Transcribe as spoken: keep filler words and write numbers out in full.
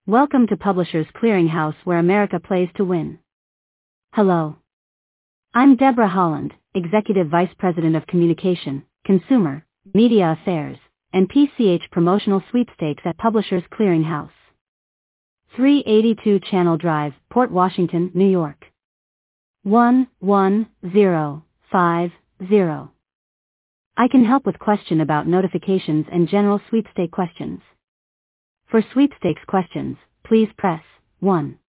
Welcome to Publishers Clearinghouse, where America plays to win. Hello. I'm Deborah Holland, Executive Vice President of Communication, Consumer, Media Affairs, and P C H Promotional Sweepstakes at Publishers Clearinghouse. three eighty-two Channel Drive, Port Washington, New York. one one zero five zero. I can help with question about notifications and general sweepstake questions. For sweepstakes questions, please press one.